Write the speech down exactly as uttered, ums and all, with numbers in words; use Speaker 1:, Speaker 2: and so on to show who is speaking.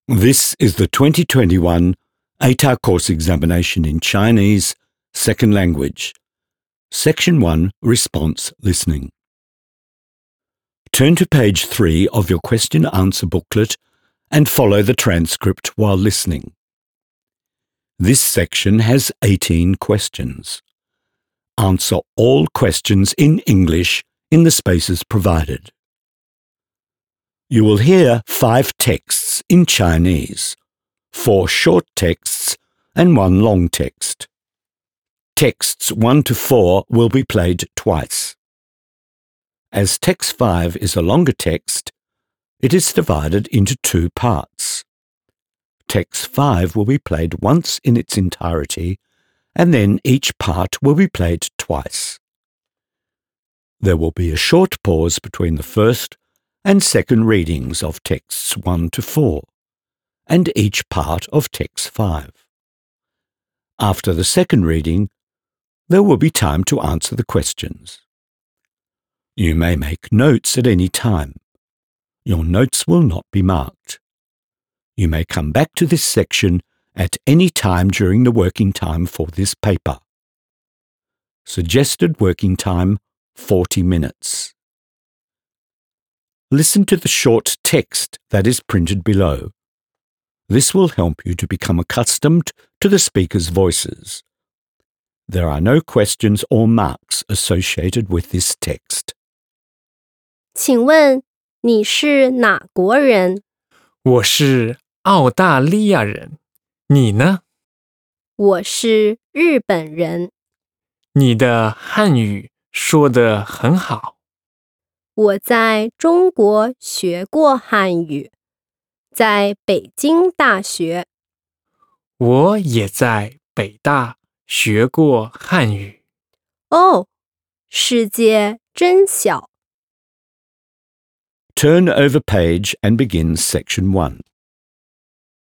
Speaker 1: This is the twenty twenty-one A T A R Course Examination in Chinese, Second Language. Section one, Response Listening. Turn to page three of your question-answer booklet and follow the transcript while listening. This section has eighteen questions. Answer all questions in English in the spaces provided. You will hear five texts in Chinese, four short texts and one long text. Texts one to four will be played twice. As text five is a longer text, it is divided into two parts. Text five will be played once in its entirety, and then each part will be played twice. There will be a short pause between the first and second readings of texts one to four, and each part of text five. After the second reading, there will be time to answer the questions. You may make notes at any time. Your notes will not be marked. You may come back to this section at any time during the working time for this paper. Suggested working time, forty minutes. Listen to the short text that is printed below. This will help you to become accustomed to the speaker's voices. There are no questions or marks associated with this text.
Speaker 2: 请问你是哪国人？
Speaker 3: 我是澳大利亚人，你呢？
Speaker 2: 我是日本人。
Speaker 3: 你的汉语说得很好。
Speaker 2: 我在中国学过汉语，在北京大学。
Speaker 3: 我也在北大学过汉语。
Speaker 2: 哦，世界真小。
Speaker 1: Turn over page and begin section one.